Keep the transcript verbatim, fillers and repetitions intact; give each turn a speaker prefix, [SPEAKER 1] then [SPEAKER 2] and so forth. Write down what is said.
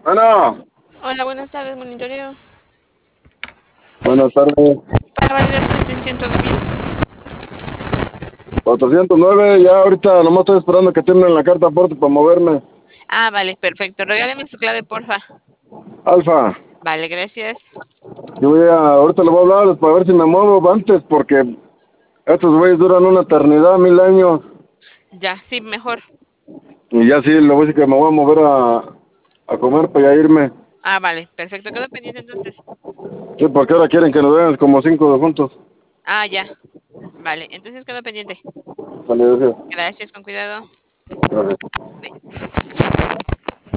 [SPEAKER 1] Ana,
[SPEAKER 2] Hola, buenas tardes, monitoreo.
[SPEAKER 1] buenas tardes.
[SPEAKER 2] Para validar su atención, ¿todo bien?
[SPEAKER 1] Cuatrocientos nueve, ya ahorita nomás estoy esperando que tienen la carta aporte para moverme.
[SPEAKER 2] Ah, vale, perfecto. Regáleme su clave, porfa.
[SPEAKER 1] Alfa,
[SPEAKER 2] Vale, gracias.
[SPEAKER 1] yo voy a, ahorita le voy a hablar para ver si me muevo antes, porque estos güeyes duran una eternidad, mil años.
[SPEAKER 2] Ya, sí, mejor.
[SPEAKER 1] Y ya sí, le voy a decir que me voy a mover a, a comer para ya irme.
[SPEAKER 2] Ah, vale, perfecto. Quedo pendiente entonces.
[SPEAKER 1] Sí, porque ahora quieren que nos vean como cinco de juntos.
[SPEAKER 2] Ah, ya. Vale, entonces quedo pendiente.
[SPEAKER 1] Vale, gracias.
[SPEAKER 2] Gracias, con cuidado.
[SPEAKER 1] Gracias.
[SPEAKER 2] Bye.